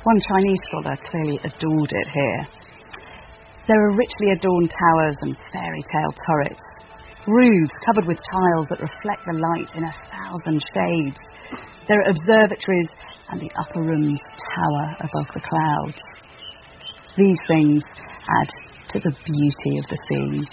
One Chinese scholar clearly adored it here. There are richly adorned towers and fairy tale turrets, roofs covered with tiles that reflect the light in 1,000 shades. There are observatories and the upper rooms tower above the clouds. These things add to the beauty of the scene.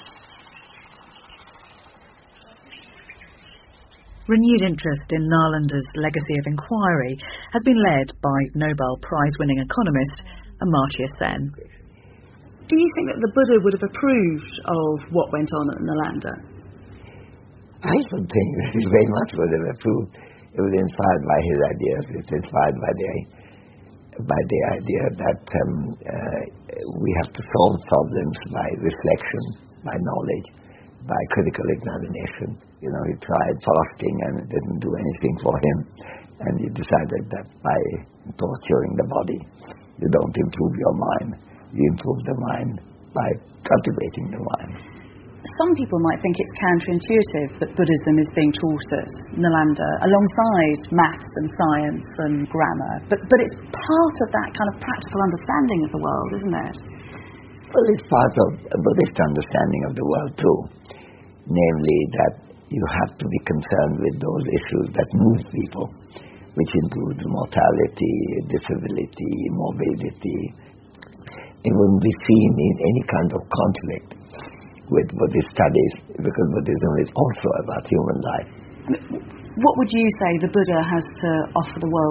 Renewed interest in Nalanda's legacy of inquiry has been led by Nobel Prize-winning economist Amartya Sen. Do you think that the Buddha would have approved of what went on at Nalanda? I don't think that he very much would have approved. It was inspired by his ideas. It's inspired by the idea that we have to solve problems by reflection, by knowledge, by critical examination. You know, he tried fasting and it didn't do anything for him. And he decided that by torturing the body, you don't improve your mind. You improve the mind by cultivating the mind. Some people might think it's counterintuitive that Buddhism is being taught at Nalanda alongside maths and science and grammar. But it's part of that kind of practical understanding of the world, isn't it? Well, it's part of a Buddhist understanding of the world too. Namely that you have to be concerned with those issues that move people, which include mortality, disability, morbidity. It wouldn't be seen in any kind of conflict with Buddhist studies, because Buddhism is also about human life. What would you say the Buddha has to offer the world